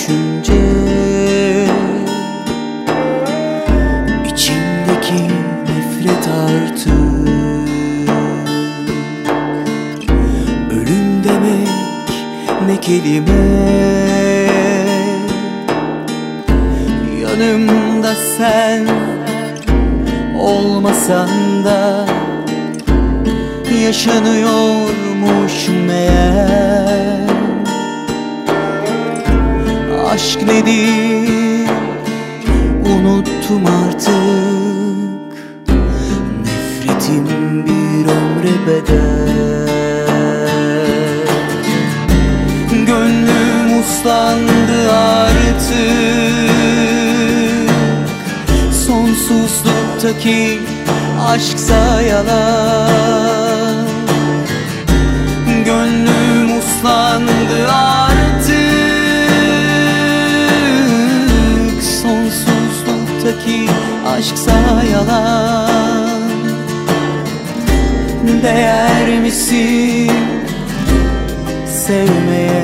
düşünce, içimdeki nefret artık. Ölüm demek ne kelime, yanımda sen olmasan da yaşanıyormuş meğer. Aşk nedir unuttum artık, nefretim bir ömre bedel. Gönlüm uslandı artık, sonsuzluktaki aşksa yalan. Gönlüm uslandı artık, sonsuzluktaki aşksa yalan. Değer misin sevmeye,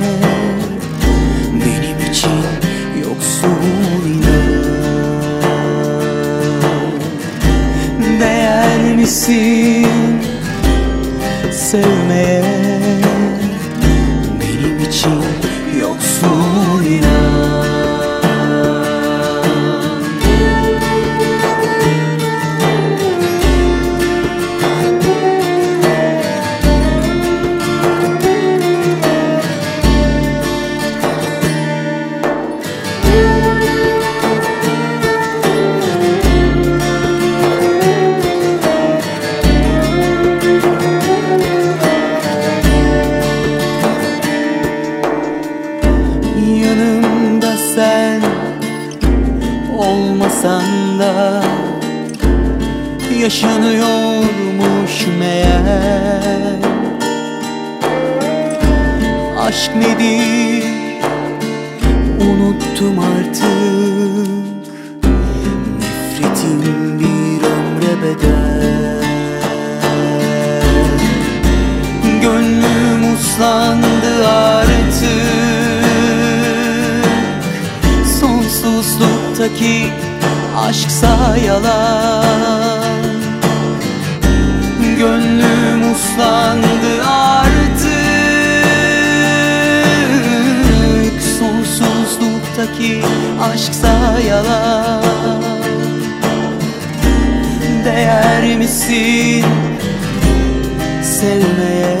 benim için yoksun inan. Değer misin sevmeye, benim için yoksun inan. Yanımda sen olmasan da yaşanıyormuş meğer. Aşk nedir unuttum artık, nefretim bir ömre bedel. Gönlüm uslandı artık, sonsuzluktaki aşksa yalan. Gönlüm uslandı artık, sonsuzluktaki aşksa yalan. Değer misin sevmeye,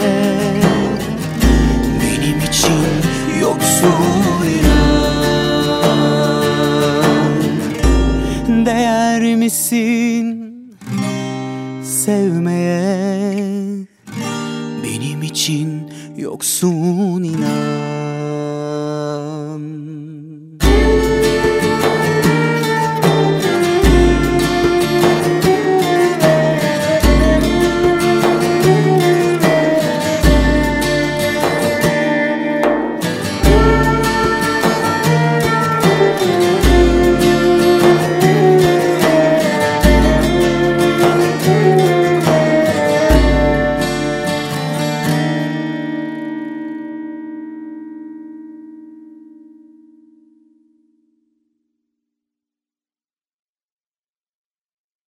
benim için yoksun inan. Değer misin sevmeye, benim için yoksun inan.